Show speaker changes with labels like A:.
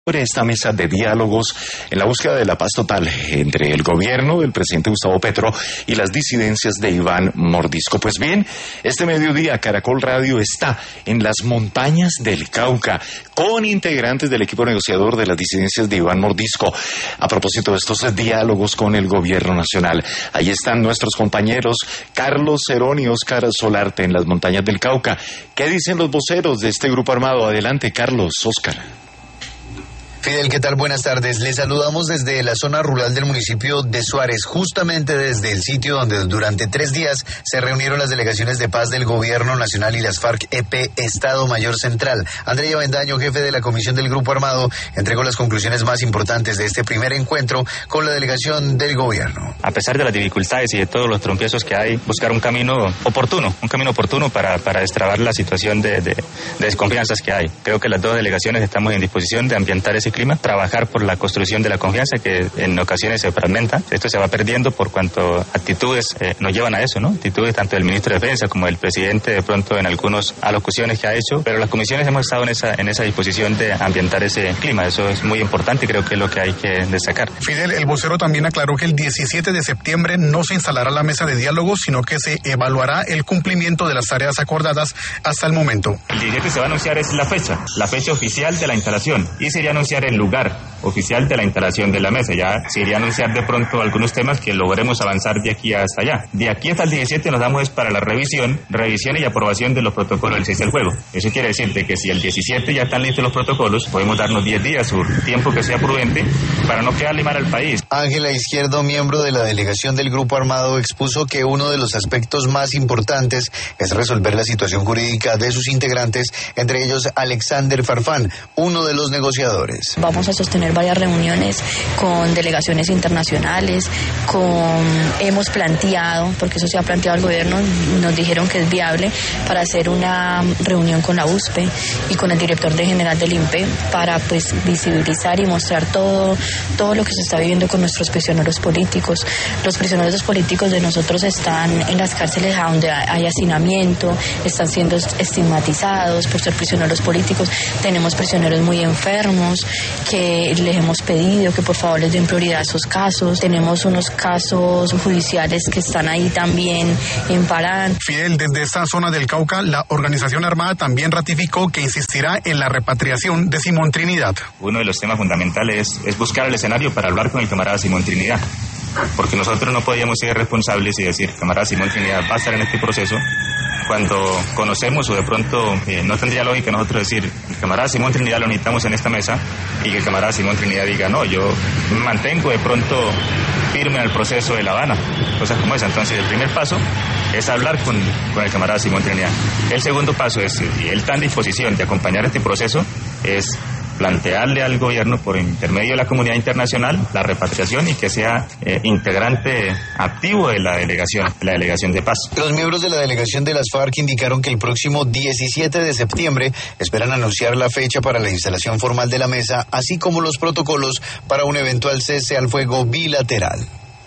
A: Esta mesa de diálogos en la búsqueda de la paz total entre el gobierno del presidente Gustavo Petro y las disidencias de Iván Mordisco. Pues bien, este mediodía Caracol Radio está en las montañas del Cauca con integrantes del equipo negociador de las disidencias de Iván Mordisco a propósito de estos diálogos con el gobierno nacional. Ahí están nuestros compañeros Carlos Cerón y Óscar Solarte en las montañas del Cauca. ¿Qué dicen los voceros de este grupo armado? Adelante, Carlos, Óscar.
B: Fidel, ¿qué tal? Buenas tardes. Les saludamos desde la zona rural del municipio de Suárez, justamente desde el sitio donde durante 3 días se reunieron las delegaciones de paz del Gobierno Nacional y las FARC-EP Estado Mayor Central. Andrea Bendaño, jefe de la comisión del Grupo Armado, entregó las conclusiones más importantes de este primer encuentro con la delegación del Gobierno.
C: A pesar de las dificultades y de todos los trompiezos que hay, buscar un camino oportuno para destrabar la situación de desconfianzas que hay. Creo que las dos delegaciones estamos en disposición de ambientar ese clima, trabajar por la construcción de la confianza que en ocasiones se fragmenta. Esto se va perdiendo por cuanto actitudes nos llevan a eso, ¿no? Actitudes tanto del ministro de Defensa como del presidente de pronto en algunas alocuciones que ha hecho, pero las comisiones hemos estado en esa disposición de ambientar ese clima. Eso es muy importante y creo que es lo que hay que destacar.
D: Fidel, el vocero también aclaró que el 17 de septiembre no se instalará la mesa de diálogo, sino que se evaluará el cumplimiento de las tareas acordadas hasta el momento.
C: El 17 se va a anunciar es la fecha oficial de la instalación y se iría a anunciar el lugar oficial de la instalación de la mesa. Ya se iría a anunciar de pronto algunos temas que logremos avanzar de aquí hasta allá. De aquí hasta el 17 nos damos para la revisión y aprobación de los protocolos del cese al fuego. Eso quiere decir de que si el 17 ya están listos los protocolos, podemos darnos 10 días o tiempo que sea prudente para no quedarle mal al país.
B: Ángela Izquierdo, miembro de la delegación del Grupo Armado, expuso que uno de los aspectos más importantes es resolver la situación jurídica de sus integrantes, entre ellos Alexander Farfán, uno de los negociadores.
E: Vamos a sostener varias reuniones con delegaciones internacionales, hemos planteado, porque eso se ha planteado al gobierno, nos dijeron que es viable para hacer una reunión con la USPE y con el director general del INPE para pues visibilizar y mostrar todo lo que se está viviendo con nuestros prisioneros políticos. Los prisioneros políticos de nosotros están en las cárceles donde hay hacinamiento, están siendo estigmatizados por ser prisioneros políticos. Tenemos prisioneros muy enfermos que les hemos pedido que por favor les den prioridad a esos casos. Tenemos unos casos judiciales que están ahí también en Parán.
D: Fidel, desde esta zona del Cauca, la organización armada también ratificó que insistirá en la repatriación de Simón Trinidad.
C: Uno de los temas fundamentales es buscar el escenario para hablar con el camarada Simón Trinidad, porque nosotros no podíamos ser responsables y decir, camarada Simón Trinidad va a estar en este proceso, cuando conocemos o de pronto no tendría lógica nosotros decir, el camarada Simón Trinidad lo necesitamos en esta mesa y que el camarada Simón Trinidad diga, no, yo me mantengo de pronto firme al proceso de La Habana, cosas como esa. Entonces el primer paso es hablar con el camarada Simón Trinidad. El segundo paso es, si él está en disposición de acompañar este proceso, es plantearle al gobierno por intermedio de la comunidad internacional la repatriación y que sea integrante activo de la delegación de paz.
B: Los miembros de la delegación de las FARC indicaron que el próximo 17 de septiembre esperan anunciar la fecha para la instalación formal de la mesa, así como los protocolos para un eventual cese al fuego bilateral.